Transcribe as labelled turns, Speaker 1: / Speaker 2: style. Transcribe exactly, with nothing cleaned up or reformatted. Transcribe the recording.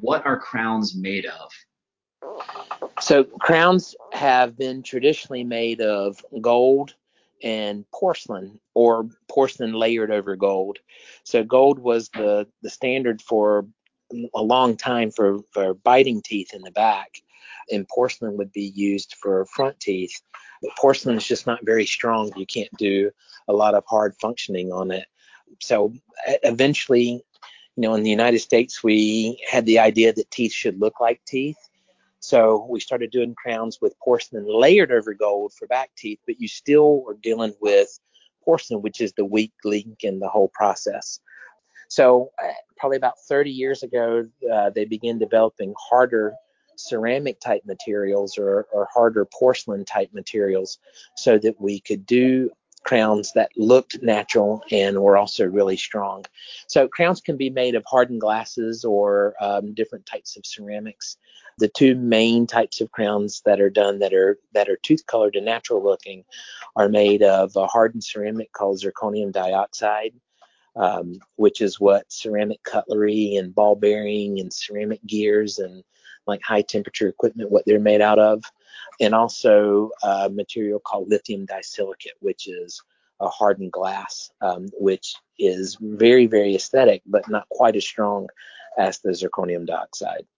Speaker 1: what are crowns made of?
Speaker 2: So crowns have been traditionally made of gold and porcelain, or porcelain layered over gold. So gold was the, the standard for a long time for, for biting teeth in the back, and porcelain would be used for front teeth. But porcelain is just not very strong. You can't do a lot of hard functioning on it. So e- eventually, you know, in the United States, we had the idea that teeth should look like teeth. So we started doing crowns with porcelain layered over gold for back teeth, but you still are dealing with porcelain, which is the weak link in the whole process. So uh, probably about thirty years ago, uh, they began developing harder ceramic type materials, or, or harder porcelain type materials, so that we could do crowns that looked natural and were also really strong. So crowns can be made of hardened glasses or um, different types of ceramics. The two main types of crowns that are done that are that are tooth colored and natural looking are made of a hardened ceramic called zirconium dioxide, um, which is what ceramic cutlery and ball bearing and ceramic gears and like high temperature equipment, what they're made out of. And also a material called lithium disilicate, which is a hardened glass, um, which is very, very aesthetic, but not quite as strong as the zirconium dioxide.